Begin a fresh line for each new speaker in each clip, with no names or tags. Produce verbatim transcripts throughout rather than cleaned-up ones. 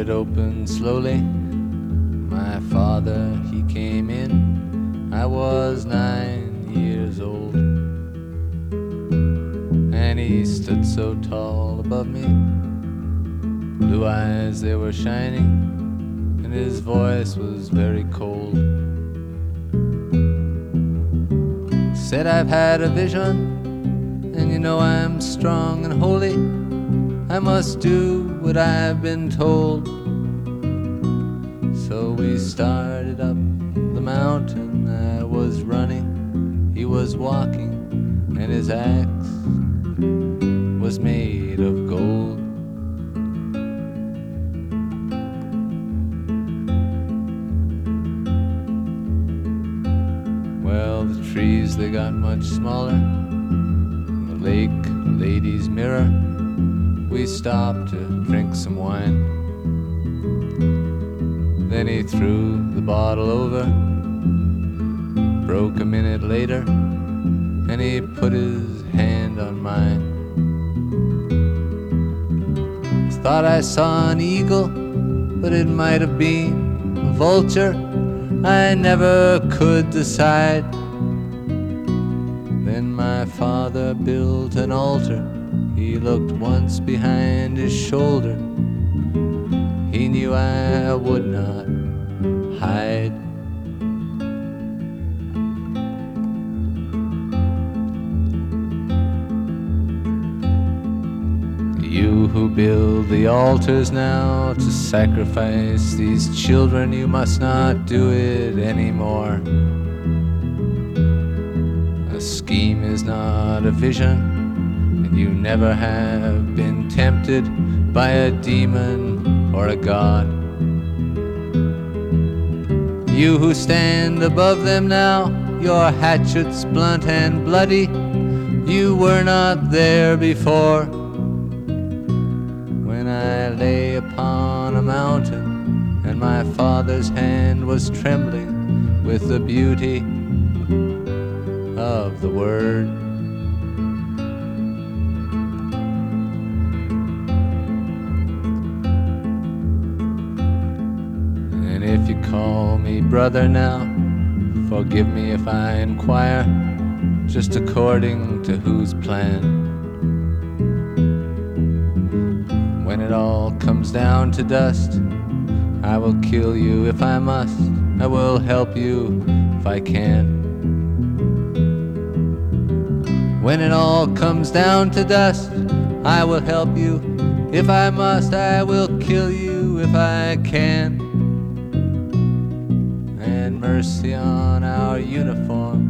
it opened slowly. My father, he came in. I was nine years old, and he stood so tall above me. Blue eyes, they were shining, and his voice was very cold. Said, I've had a vision, and you know I'm strong and holy. I must do what I've been told. So we started up the mountain. I was running, he was walking, and his axe was made of gold. Well, the trees, they got much smaller. The lake, lady's mirror. We stopped to drink some wine. Then he threw the bottle over. Broke a minute later, and he put his hand on mine. Thought I saw an eagle, but it might have been a vulture. I never could decide. Then my father built an altar. He looked once behind his shoulder. He knew I would not hide. You who build the altars now to sacrifice these children, you must not do it anymore. A scheme is not a vision. You never have been tempted by a demon or a god. You who stand above them now, your hatchets blunt and bloody, you were not there before. When I lay upon a mountain and my father's hand was trembling with the beauty of the word. If you call me brother now, forgive me if I inquire, just according to whose plan. When it all comes down to dust, I will kill you if I must. I will help you if I can. When it all comes down to dust, I will help you if I must. I will kill you if I can. And mercy on our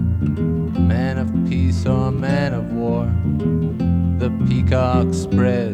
uniform, man of peace or man of war. The peacock spreads